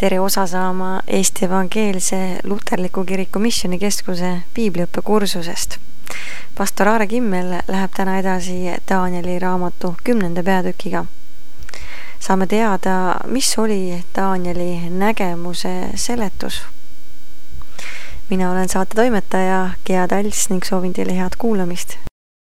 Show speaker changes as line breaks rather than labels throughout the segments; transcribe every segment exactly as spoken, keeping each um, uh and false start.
tere osa saama Eesti Evangeelse Luterliku Kiriku Missioonikeskuse piibliõppekursusest. Pastor Aare Kimmel läheb täna edasi Danieli raamatu kümnenda peatükiga. Saame teada, mis oli Danieli nägemuse seletus. Mina olen saate toimetaja Gea Tals ning soovin teile head kuulamist.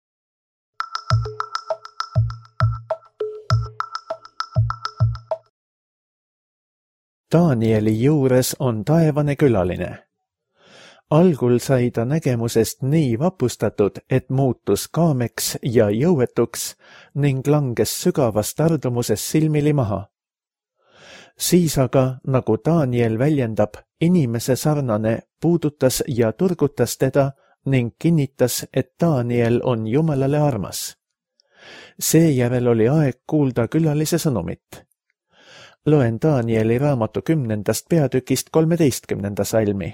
Danieli juures on taevane külaline. Algul sai ta nägemusest nii vapustatud, et muutus kaameks ja jõuetuks ning langes sügavast ardumuses silmili maha. Siis aga, nagu Daniel väljendab, inimese sarnane puudutas ja turgutas teda ning kinnitas, et Daniel on Jumalale armas. Seejärel oli aeg kuulda külalise sõnumit. Loen Danieli raamatu kümnendast peatükist kolmeteistkümnenda salmi.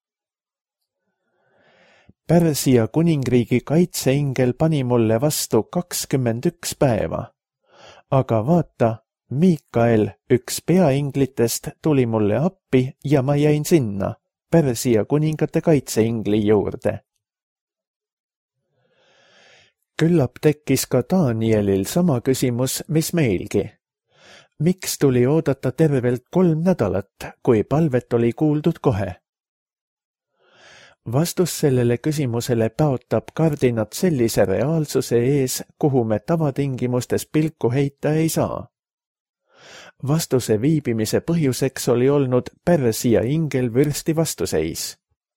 Pärsia kuningriigi kaitseingel pani mulle vastu kakskümmend üks päeva. Aga vaata, Miikael, üks peainglitest, tuli mulle appi ja ma jäin sinna, Pärsia kuningate kaitseingli juurde. Küllap tekkis ka Danielil sama küsimus, mis meilgi. Miks tuli oodata tervelt kolm nädalat, kui palvet oli kuuldud kohe? Vastus sellele küsimusele paotab kardinat sellise reaalsuse ees, kuhu me tavatingimustes pilku heita ei saa. Vastuse viibimise põhjuseks oli olnud Pärsia ingel vürsti vastuseis.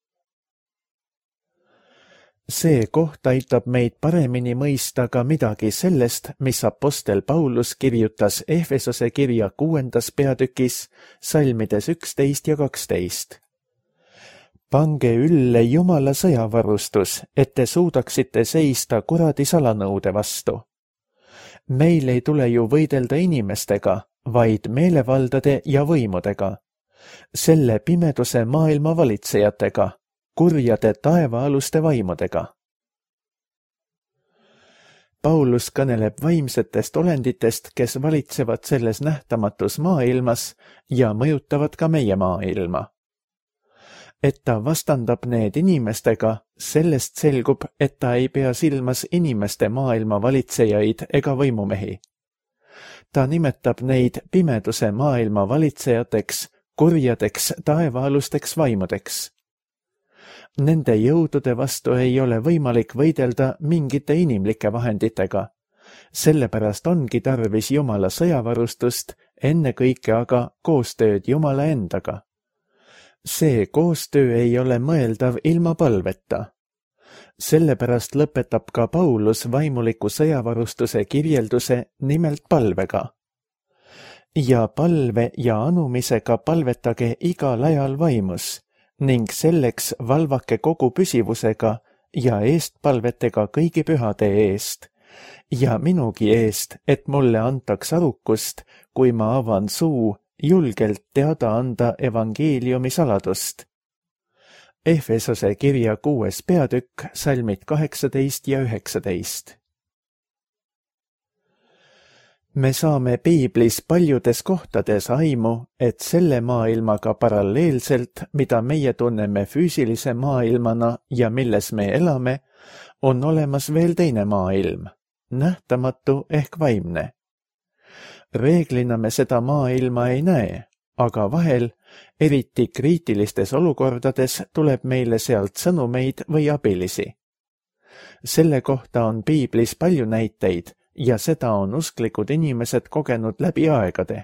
See koht aitab meid paremini mõista ka midagi sellest, mis apostel Paulus kirjutas Efesose kirja kuuendas peatükis, salmides üksteist ja kaksteist. Pange ülle Jumala sõjavarustus, et te suudaksite seista kuradi salanõude vastu. Meil ei tule ju võidelda inimestega, vaid meelevaldade ja võimudega, selle pimeduse maailma valitsejatega, kurjade taevaaluste vaimudega. Paulus kõneleb vaimsetest olenditest, kes valitsevad selles nähtamatus maailmas ja mõjutavad ka meie maailma. Et ta vastandab need inimestega, sellest selgub, et ta ei pea silmas inimeste maailma valitsejaid ega võimumehi. Ta nimetab neid pimeduse maailma valitsejateks, kurjadeks taevaalusteks vaimudeks. Nende jõudude vastu ei ole võimalik võidelda mingite inimlike vahenditega. Sellepärast ongi tarvis Jumala sõjavarustust, ennekõike aga koostööd Jumala endaga. See koostöö ei ole mõeldav ilma palveta. Sellepärast lõpetab ka Paulus vaimuliku sõjavarustuse kirjelduse nimelt palvega. Ja palve ja anumisega palvetage igal ajal vaimus, ning selleks valvake kogu püsivusega ja eestpalvetega kõigi pühade eest ja minugi eest, et mulle antaks arukust, kui ma avan suu, julgelt teada anda evangeeliumi saladust. Efesose kirja kuues peatükk, salmid kaheksateist ja üheksateist. Me saame piiblis paljudes kohtades aimu, et selle maailmaga paralleelselt, mida meie tunneme füüsilise maailmana ja milles me elame, on olemas veel teine maailm, nähtamatu ehk vaimne. Reeglina me seda maailma ei näe, aga vahel, eriti kriitilistes olukordades, tuleb meile sealt sõnumeid või abilisi. Selle kohta on piiblis palju näiteid, ja seda on usklikud inimesed kogenud läbi aegade.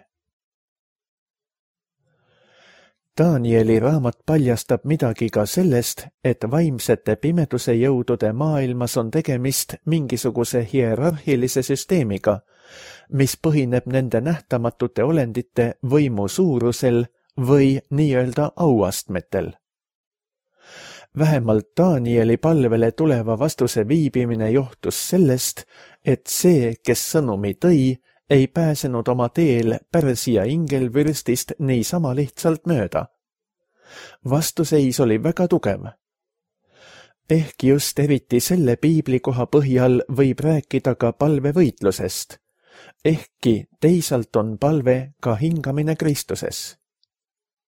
Danieli raamat paljastab midagi ka sellest, et vaimsete pimeduse jõudude maailmas on tegemist mingisuguse hierarhilise süsteemiga, mis põhineb nende nähtamatute olendite võimu suurusel või nii-öelda auastmetel. Vähemalt Danieli palvele tuleva vastuse viibimine johtus sellest, et see, kes sõnumi tõi, ei pääsenud oma teel Pärsia ingelvürstist niisama lihtsalt mööda. Vastuseis oli väga tugev. Ehk just eriti selle piiblikoha põhjal võib rääkida ka palvevõitlusest, ehkki teisalt on palve ka hingamine Kristuses.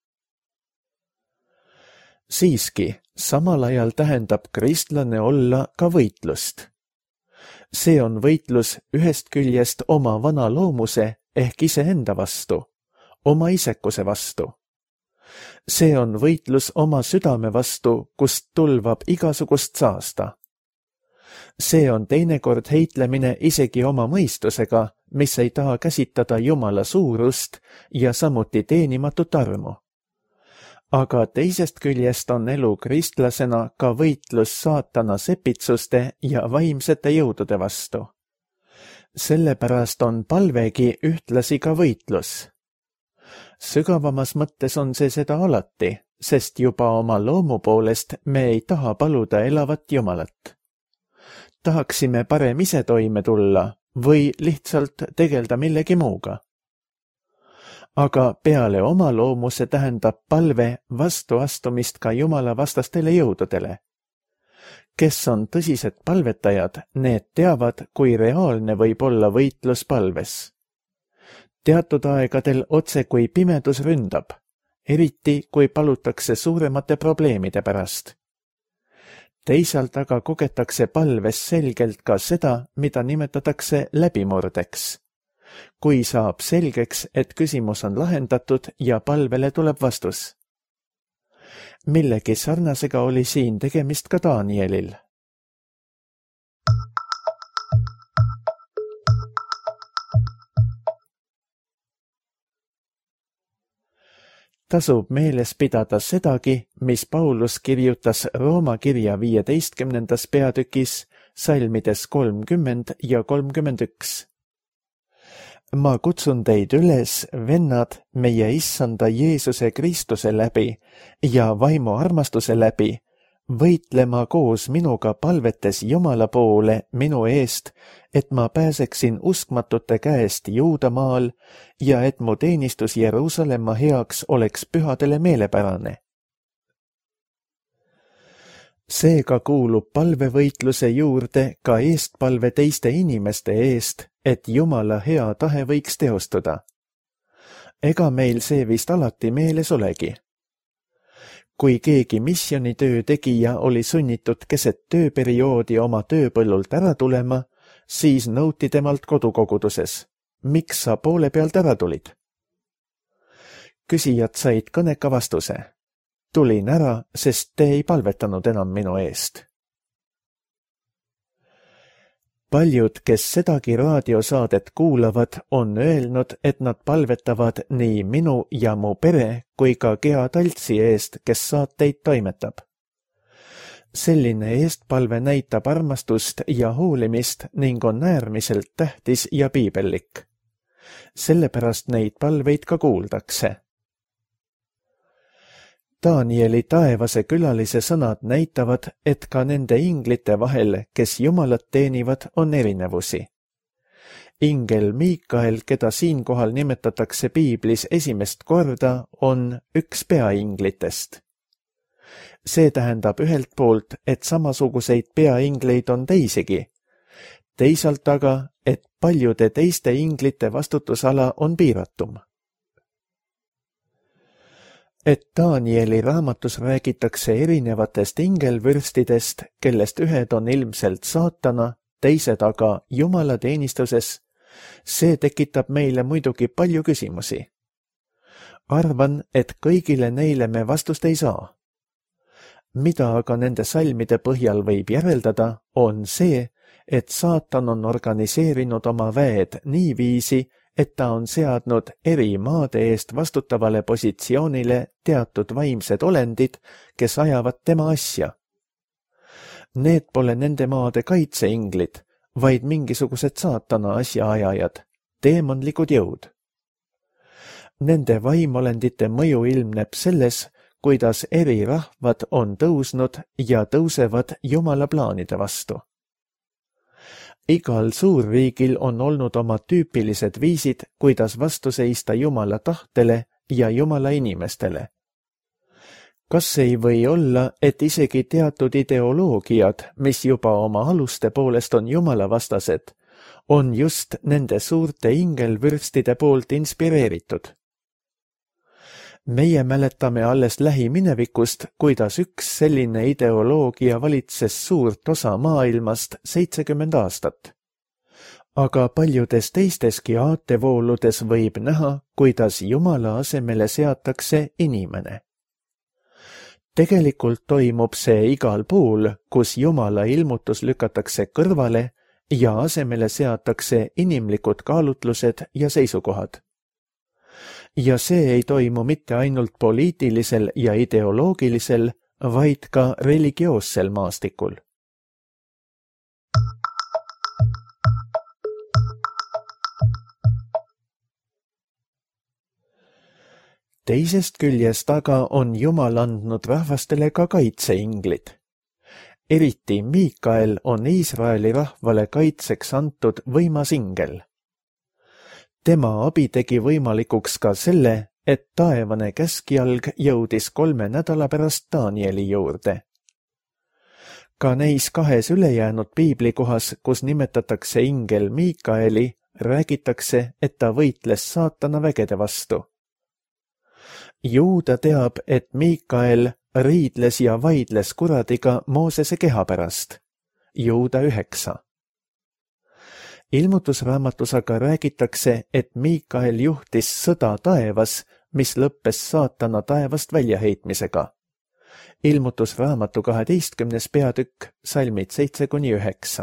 siiski, samal ajal tähendab kristlane olla ka võitlust. See on võitlus ühest küljest oma vana loomuse ehk iseenda vastu, oma isekuse vastu. See on võitlus oma südame vastu, kust tulvab igasugust saasta. See on teinekord heitlemine isegi oma mõistusega, mis ei taha käsitada Jumala suurust ja samuti teenimatut armu. Aga teisest küljest on elu kristlasena ka võitlus saatana sepitsuste ja vaimsete jõudude vastu. Sellepärast on palvegi ühtlasi ka võitlus. Sügavamas mõttes on see seda alati, sest juba oma loomu poolest me ei taha paluda elavat Jumalat. Tahaksime parem ise toime tulla või lihtsalt tegelda millegi muuga. Aga peale oma loomuse tähendab palve vastuastumist ka Jumala vastastele jõududele. Kes on tõsised palvetajad, need teavad, kui reaalne võib olla võitlus palves. Teatud aegadel otse kui pimedus ründab, eriti kui palutakse suuremate probleemide pärast. Teisalt aga kogetakse palves selgelt ka seda, mida nimetatakse läbimurdeks. Kui saab selgeks, et küsimus on lahendatud ja palvele tuleb vastus. Millegi sarnasega oli siin tegemist ka Danielil. Tasub meeles pidada sedagi, mis Paulus kirjutas Rooma kirja viieteistkümnendas peatükis, salmides kolmkümmend ja kolmkümmend üks. Ma kutsun teid üles, vennad, meie issanda Jeesuse Kristuse läbi ja vaimu armastuse läbi, võitlema koos minuga palvetes Jumala poole minu eest, et ma pääseksin uskmatute käest Juudamaal ja et mu teenistus Jeruusalemma heaks oleks pühadele meelepärane. Seega kuulub palvevõitluse juurde ka eestpalve teiste inimeste eest, et Jumala hea tahe võiks teostuda. Ega meil see vist alati meeles olegi. Kui keegi missionitöö tegija oli sunnitud keset tööperioodi oma tööpõllult ära tulema, siis nõuti temalt kodukoguduses. Miks sa poole pealt ära tulid? Küsijad said kõneka vastuse. Tulin ära, sest te ei palvetanud enam minu eest. Paljud, kes sedagi raadiosaadet kuulavad, on öelnud, et nad palvetavad nii minu ja mu pere kui ka Gea Taltsi eest, kes saateid toimetab. Selline eestpalve näitab armastust ja hoolimist ning on äärmiselt tähtis ja piibellik. Sellepärast neid palveid ka kuuldakse. Danieli taevase külalise sõnad näitavad, et ka nende inglite vahel, kes Jumalat teenivad, on erinevusi. Ingel Miikael, keda siinkohal nimetatakse piiblis esimest korda, on üks peainglitest. See tähendab ühelt poolt, et samasuguseid peaingleid on teisigi, teisalt aga, et paljude teiste inglite vastutusala on piiratum. Et Danieli raamatus räägitakse erinevatest ingelvürstidest, kellest ühed on ilmselt saatana, teised aga Jumala teenistuses, see tekitab meile muidugi palju küsimusi. Arvan, et kõigile neile me vastust ei saa. Mida aga nende salmide põhjal võib järeldada, on see, et saatan on organiseerinud oma väed niiviisi, et ta on seadnud eri maade eest vastutavale positsioonile teatud vaimsed olendid, kes ajavad tema asja. Need pole nende maade kaitseinglid, vaid mingisugused saatana asjaajajad, teemonlikud jõud. Nende vaimolendite mõju ilmneb selles, kuidas eri rahvad on tõusnud ja tõusevad Jumala plaanide vastu. Igal suurriigil on olnud oma tüüpilised viisid, kuidas vastu seista Jumala tahtele ja Jumala inimestele. Kas ei või olla, et isegi teatud ideoloogiad, mis juba oma aluste poolest on Jumala vastased, on just nende suurte ingelvürstide poolt inspireeritud? meie mäletame alles lähiminevikust, kuidas üks selline ideoloogia valitses suurt osa maailmast seitsekümmend aastat. Aga paljudes teisteski aatevooludes võib näha, kuidas Jumala asemele seatakse inimene. Tegelikult toimub see igal pool, kus Jumala ilmutus lükatakse kõrvale ja asemele seatakse inimlikud kaalutlused ja seisukohad. Ja see ei toimu mitte ainult poliitilisel ja ideoloogilisel, vaid ka religioossel maastikul. Teisest küljest aga on Jumal andnud rahvastele ka kaitseinglid. Eriti Miikael on Iisraeli rahvale kaitseks antud võimas ingel. Tema abi tegi võimalikuks ka selle, et taevane käskjalg jõudis kolme nädala pärast Danieli juurde. Ka neis kahes ülejäänud piiblikohas, kus nimetatakse ingel Miikaeli, räägitakse, et ta võitles saatana vägede vastu. Juuda teab, et Miikael riidles ja vaidles kuradiga Moosese keha pärast. Juuda üheksa. Ilmutusraamatus aga räägitakse, et Miikael juhtis sõda taevas, mis lõppes saatana taevast väljaheitmisega. Ilmutusraamatu kaheteistkümnes peatükk, salmid seitse kuni üheksa.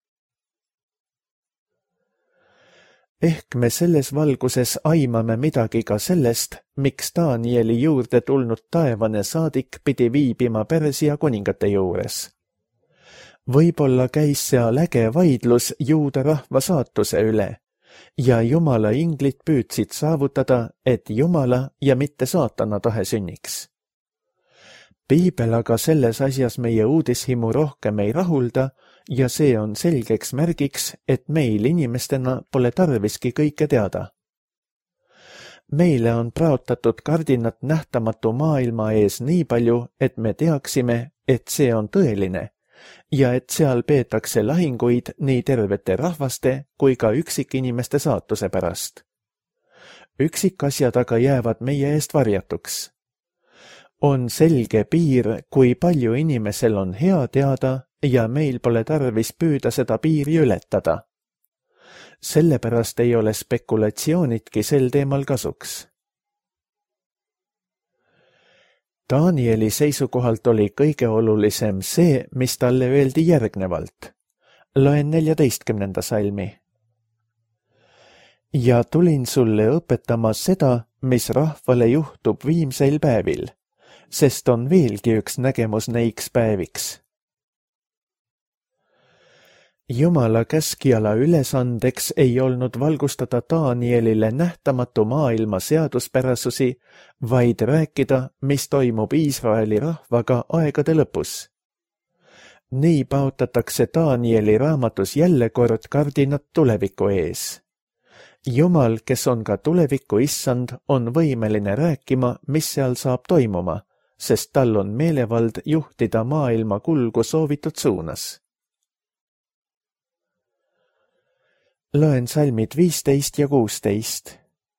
Ehk me selles valguses aimame midagi ka sellest, miks Danieli juurde tulnud taevane saadik pidi viibima Persia kuningate juures. Võib-olla käis seal äge vaidlus juuda rahva saatuse üle ja Jumala inglid püüdsid saavutada, et Jumala ja mitte saatana tahe sünniks. Piibel aga selles asjas meie uudishimu rohkem ei rahulda ja see on selgeks märgiks, et meil inimestena pole tarviski kõike teada. Meile on praotatud kardinat nähtamatu maailma ees nii palju, et me teaksime, et see on tõeline ja et seal peetakse lahinguid nii tervete rahvaste kui ka üksikinimeste saatuse pärast. Üksikasjad aga jäävad meie eest varjatuks. On selge piir, kui palju inimesel on hea teada ja meil pole tarvis püüda seda piiri ületada. Sellepärast ei ole spekulatsioonidki sel teemal kasuks. Danieli seisukohalt oli kõige olulisem see, mis talle öeldi järgnevalt. Loen neljateistkümnenda salmi. Ja tulin sulle õpetama seda, mis rahvale juhtub viimseil päevil, sest on veelgi üks nägemus neiks päeviks. Jumala käskjala ülesandeks ei olnud valgustada Danielile nähtamatu maailma seaduspärasusi, vaid rääkida, mis toimub Iisraeli rahvaga aegade lõpus. Nii paotatakse Danieli raamatus jälle kord kardinat tuleviku ees. Jumal, kes on ka tuleviku issand, on võimeline rääkima, mis seal saab toimuma, sest tal on meelevald juhtida maailma kulgu soovitud suunas. Loen salmid viisteist ja kuusteist.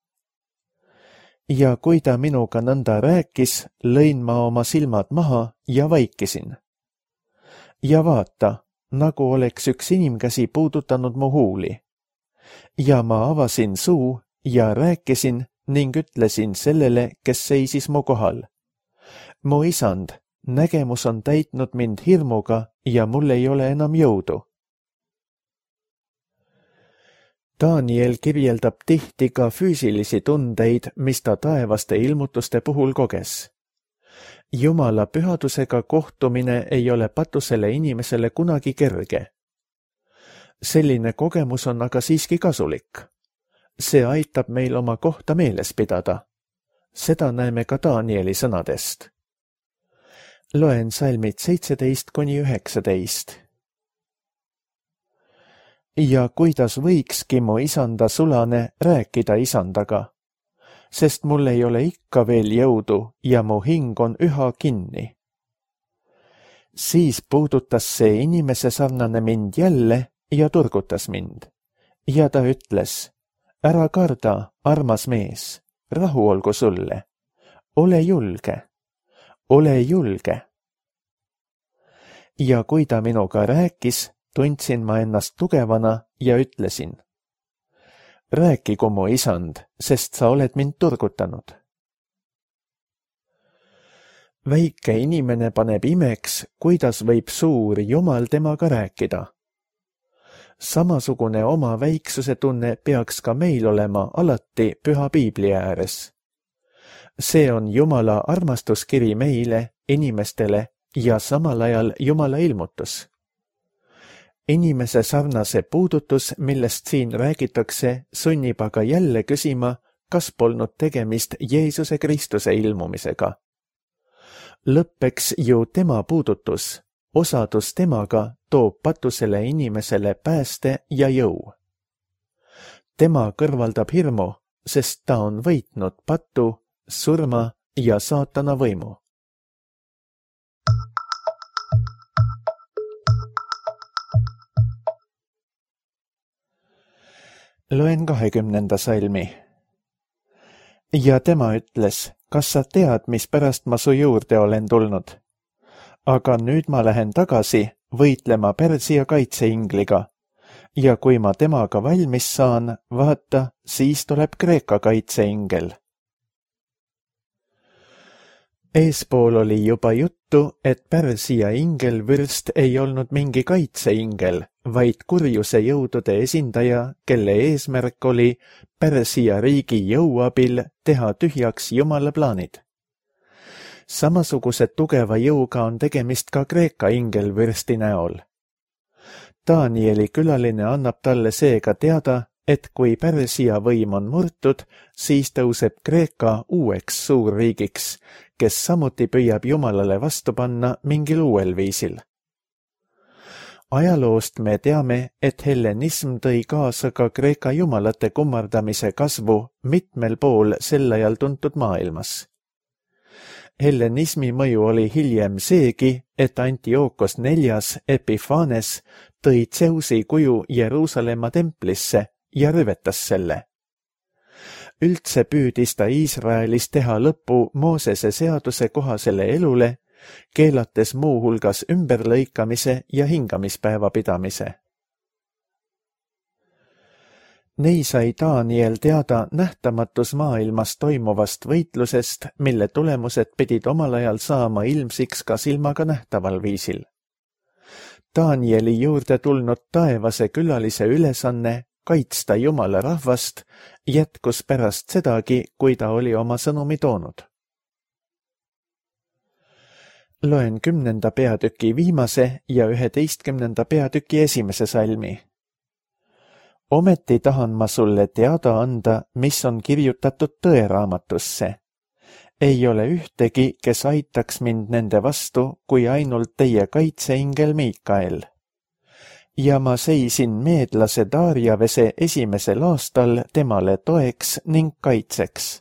Ja kui ta minuga nõnda rääkis, lõin ma oma silmad maha ja vaikisin. Ja vaata, nagu oleks üks inimkäsi puudutanud mu huuli. Ja ma avasin suu ja rääkisin ning ütlesin sellele, kes seisis mu kohal. Mu isand, nägemus on täitnud mind hirmuga ja mul ei ole enam jõudu. Daniel kirjeldab tihti ka füüsilisi tundeid, mis ta taevaste ilmutuste puhul koges. Jumala pühadusega kohtumine ei ole patusele inimesele kunagi kerge. Selline kogemus on aga siiski kasulik. See aitab meil oma kohta meeles pidada. Seda näeme ka Danieli sõnadest. Loen salmid seitseteist kuni üheksateist. Ja kuidas võikski mu isanda sulane rääkida isandaga, sest mul ei ole ikka veel jõudu ja mu hing on üha kinni. Siis puudutas see inimese sarnane mind jälle ja turgutas mind. Ja ta ütles, ära karda, armas mees, rahu olgu sulle. ole julge, ole julge. Ja kui ta minuga rääkis, tundsin ma ennast tugevana ja ütlesin: rääkigu mu isand, sest sa oled mind turgutanud. Väike inimene paneb imeks, kuidas võib suur Jumal temaga rääkida. Samasugune oma väiksuse tunne peaks ka meil olema alati püha piibli ääres. See on Jumala armastuskiri meile, inimestele, ja samal ajal Jumala ilmutus. Inimese sarnase puudutus, millest siin räägitakse, sunnib aga jälle küsima, kas polnud tegemist Jeesuse Kristuse ilmumisega. Lõppeks ju tema puudutus, osadus temaga toob patusele inimesele pääste ja jõu. Tema kõrvaldab hirmu, sest ta on võitnud patu, surma ja saatana võimu. Loen kahekümnenda salmi. Ja tema ütles: kas sa tead, mis pärast ma su juurde olen tulnud? Aga nüüd ma lähen tagasi võitlema Pärsia kaitseingliga. Ja kui ma temaga valmis saan, vaata, siis tuleb Kreeka kaitseingel. Eespool oli juba juttu, et Pärsia ingelvürst ei olnud mingi kaitseingel, vaid kurjuse jõudude esindaja, kelle eesmärk oli Pärsia riigi jõu abil teha tühjaks Jumala plaanid. Samasuguse tugeva jõuga on tegemist ka Kreeka ingelvürsti näol. Danieli külaline annab talle seega teada, et kui Pärsia võim on murtud, siis tõuseb Kreeka uueks suurriigiks, kes samuti püüab Jumalale vastu panna mingil uuel viisil. Ajaloost me teame, et hellenism tõi kaasa ka Kreeka jumalate kummardamise kasvu mitmel pool sel ajal tuntud maailmas. Hellenismi mõju oli hiljem seegi, et Antiookos neljas Epiphanes tõi Zeusi kuju Jeruusalemma templisse ja rüvetas selle. Üldse püüdis ta Iisraelis teha lõppu Moosese seaduse kohasele elule, keelates muu hulgas ümberlõikamise ja hingamispäeva pidamise. Nei sai Daniel teada nähtamatus maailmas toimuvast võitlusest, mille tulemused pidid omal ajal saama ilmsiks ka silmaga nähtaval viisil. Danieli juurde tulnud taevase külalise ülesanne kaitsta Jumala rahvast jätkus pärast sedagi, kui ta oli oma sõnumi toonud. Loen kümnenda peatüki viimase ja üheteistkümnenda peatüki esimese salmi. Ometi tahan ma sulle teada anda, mis on kirjutatud tõeraamatusse. Ei ole ühtegi, kes aitaks mind nende vastu, kui ainult teie kaitseingel Miikael. Ja ma seisin meedlase Darjavese esimesel aastal temale toeks ning kaitseks.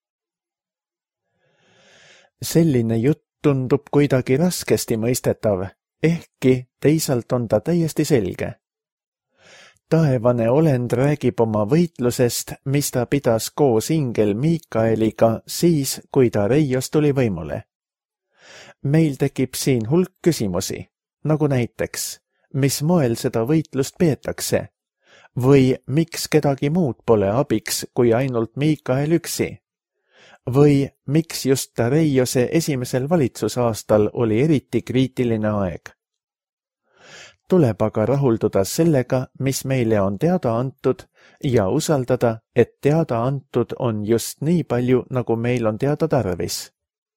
Selline jutt tundub kuidagi raskesti mõistetav, ehkki teisalt on ta täiesti selge. Taevane olend räägib oma võitlusest, mis ta pidas koos ingel Miikaeliga siis, kui ta Reios tuli võimule. Meil tekib siin hulk küsimusi, nagu näiteks, mis moel seda võitlust peetakse, või miks kedagi muud pole abiks kui ainult Miikael üksi, või miks just ta Reiose esimesel valitsusaastal oli eriti kriitiline aeg. Tuleb aga rahulduda sellega, mis meile on teada antud ja usaldada, et teada antud on just nii palju, nagu meil on teada tarvis.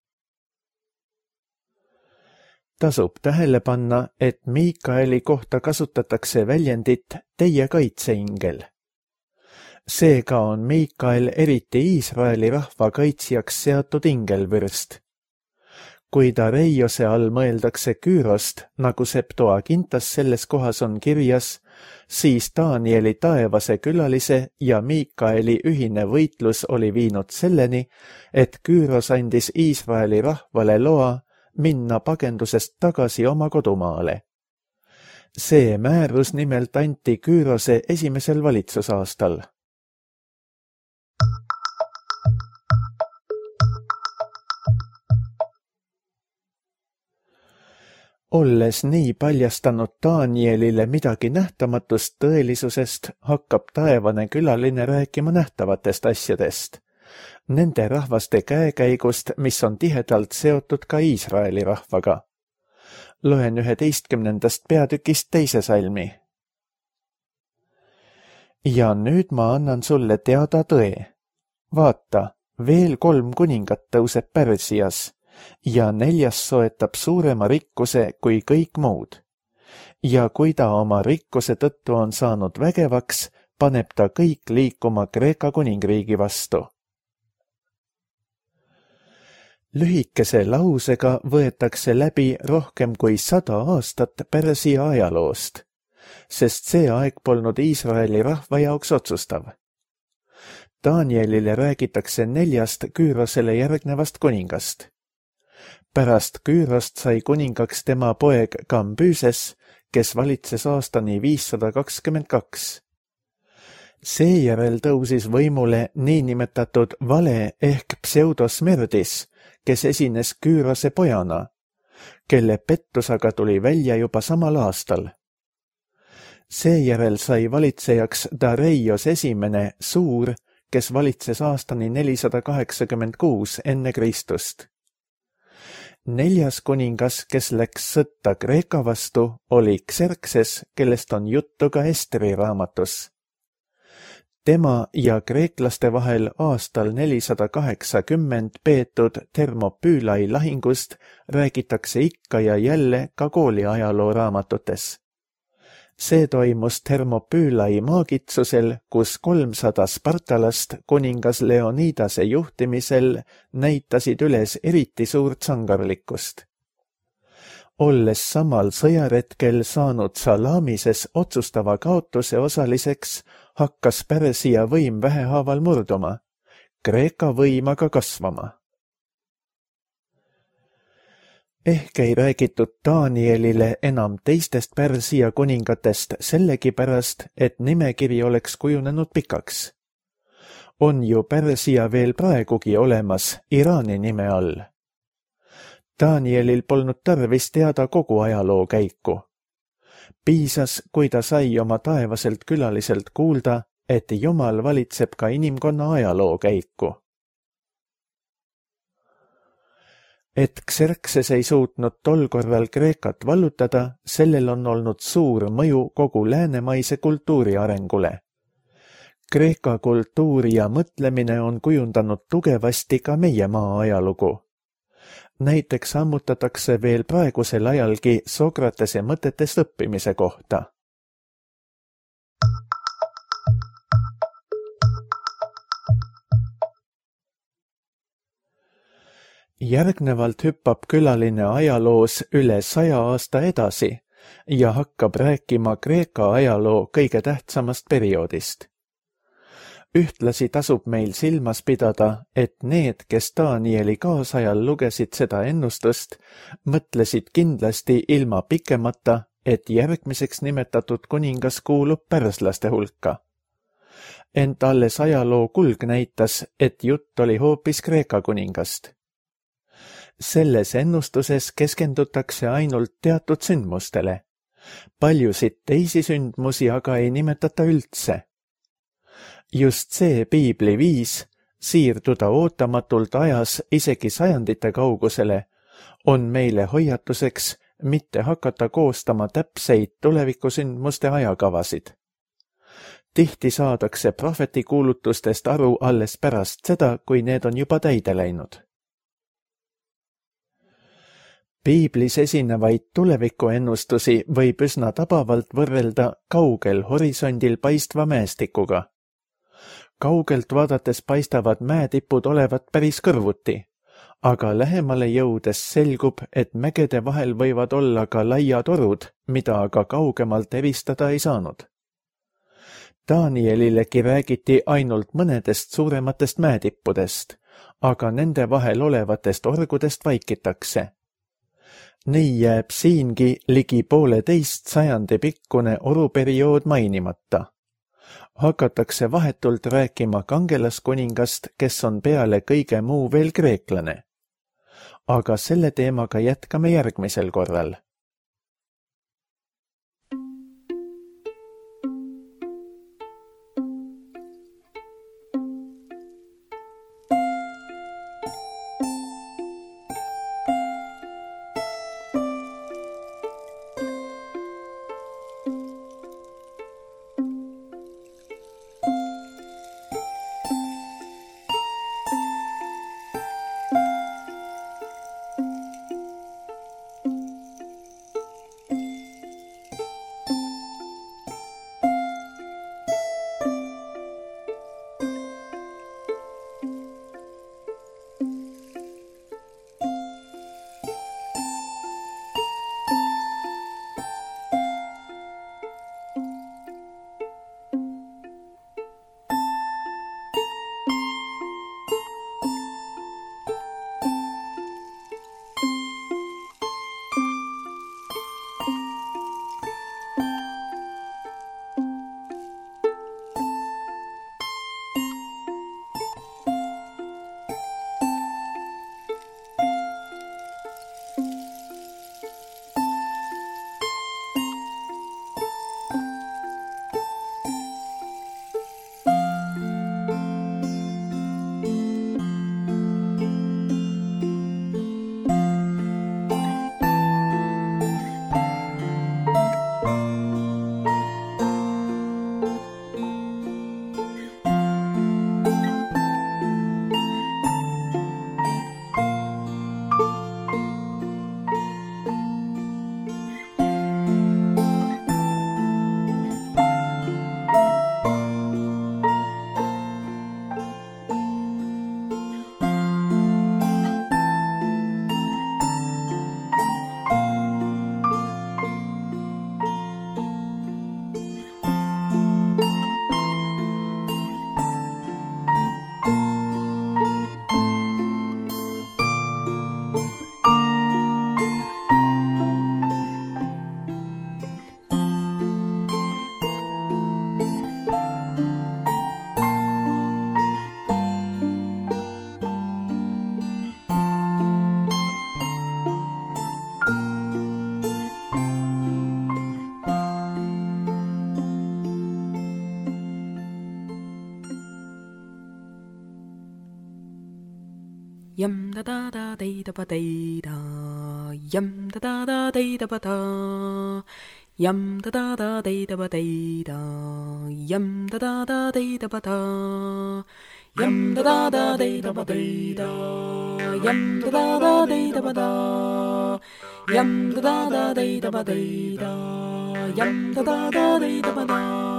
Tasub tähele panna, et Miikaeli kohta kasutatakse väljendit teie kaitseingel. Seega on Miikael eriti Iisraeli rahva kaitsjaks seatud ingelvürst. Kui ta Reiose all mõeldakse Küürost, nagu Septuagintas selles kohas on kirjas, siis Danieli taevase külalise ja Miikaeli ühine võitlus oli viinud selleni, et Küüros andis Iisraeli rahvale loa minna pagendusest tagasi oma kodumaale. See määrus nimelt anti Küürose esimesel valitsusaastal. Olles nii paljastanud Danielile midagi nähtamatust tõelisusest, hakkab taevane külaline rääkima nähtavatest asjadest, nende rahvaste käekäigust, mis on tihedalt seotud ka Iisraeli rahvaga. Loen üheteistkümnendast peatükist teise salmi. Ja nüüd ma annan sulle teada tõe. Vaata, veel kolm kuningat tõuseb Pärsias ja neljas soetab suurema rikkuse kui kõik muud. Ja kui ta oma rikkuse tõttu on saanud vägevaks, paneb ta kõik liikuma Kreeka kuningriigi vastu. Lühikese lausega võetakse läbi rohkem kui sada aastat Pärsia ajaloost, sest see aeg polnud Iisraeli rahva jaoks otsustav. Danielile räägitakse neljast Küürosele järgnevast kuningast. Pärast Küürost sai kuningaks tema poeg Kambüüses, kes valitses aastani viissada kakskümmend kaks. Seejärel tõusis võimule niinimetatud vale ehk pseudosmerdis, kes esines Küürose pojana, kelle pettus aga tuli välja juba samal aastal. Seejärel sai valitsejaks Dareios esimene suur, kes valitses aastani nelisada kaheksakümmend kuus enne Kristust. Neljas kuningas, kes läks sõtta Kreeka vastu, oli Xerxes, kellest on juttu ka Esteri raamatus. Tema ja kreeklaste vahel aastal nelisada kaheksakümmend peetud Thermopylai lahingust räägitakse ikka ja jälle ka kooliajaloo raamatutes. See toimus Thermopylai maagitsusel, kus kolmsada spartalast kuningas Leonidase juhtimisel näitasid üles eriti suurt sangarlikkust. Olles samal sõjaretkel saanud Salamises otsustava kaotuse osaliseks, hakkas Pärsia võim vähehaaval murduma, Kreeka võim aga kasvama. Ehk ei räägitud Danielile enam teistest Pärsia kuningatest sellegipärast, et nimekiri oleks kujunenud pikaks. On ju Pärsia veel praegugi olemas Iraani nime all. Danielil polnud tarvis teada kogu ajaloo käiku. Piisas, kui ta sai oma taevaselt külaliselt kuulda, et Jumal valitseb ka inimkonna ajaloo käiku. Et Xerxes ei suutnud tol korral Kreekat vallutada, sellel on olnud suur mõju kogu läänemaise kultuuri arengule. Kreeka kultuuri ja mõtlemine on kujundanud tugevasti ka meie maa ajalugu. Näiteks ammutatakse veel praegusel ajalgi Sokratese mõtetest õppimise kohta. Järgnevalt hüppab külaline ajaloos üle saja aasta edasi ja hakkab rääkima Kreeka ajaloo kõige tähtsamast perioodist. Ühtlasi tasub meil silmas pidada, et need, kes Danieli kaasajal lugesid seda ennustust, mõtlesid kindlasti ilma pikemata, et järgmiseks nimetatud kuningas kuulub pärslaste hulka. Ent alles ajaloo kulg näitas, et jutt oli hoopis Kreeka kuningast. Selles ennustuses keskendutakse ainult teatud sündmustele. Paljusid teisi sündmusi aga ei nimetata üldse. Just see piibli viis, siirduda ootamatult ajas isegi sajandite kaugusele, on meile hoiatuseks mitte hakata koostama täpseid tulevikusündmuste ajakavasid. Tihti saadakse prohvetikuulutustest aru alles pärast seda, kui need on juba täide läinud. Piiblis esinevaid tulevikuennustusi võib üsna tabavalt võrrelda kaugel horisondil paistva mäestikuga. Kaugelt vaadates paistavad mäetipud olevat päris kõrvuti, aga lähemale jõudes selgub, et mägede vahel võivad olla ka laiad orud, mida aga kaugemalt eristada ei saanud. Danielilegi räägiti ainult mõnedest suurematest mäetippudest, aga nende vahel olevatest orgudest vaikitakse. Nii jääb siingi ligi pooleteist sajandi pikkune oruperiood mainimata. Hakatakse vahetult rääkima kangelaskuningast, kes on peale kõige muu veel kreeklane. Aga selle teemaga jätkame järgmisel korral.
da da da da da ba da da, yum da da da da da ba da, yum da da da da da ba da da, yum da da da da da ba da, yum da da da da da ba da da, yum da da da da da ba da, yum da da da da da ba da da, yum da da da da da ba da.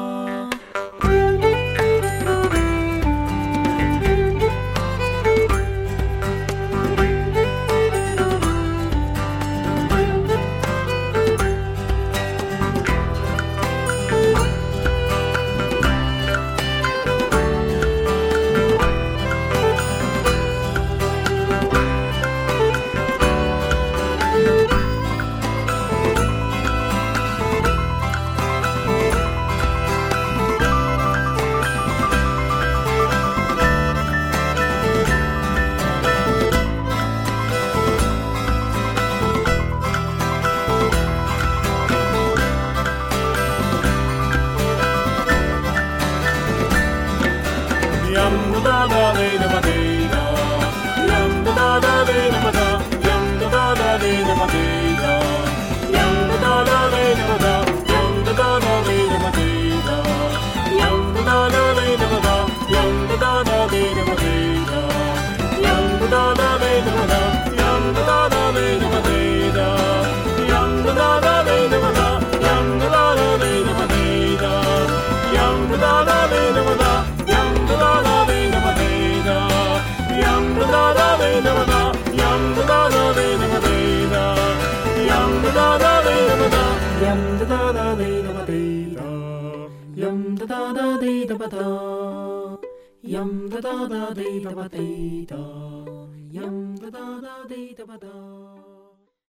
Yum da da da dee da ba da, yum da da da dee da ba dee da, yum da da da dee da ba da.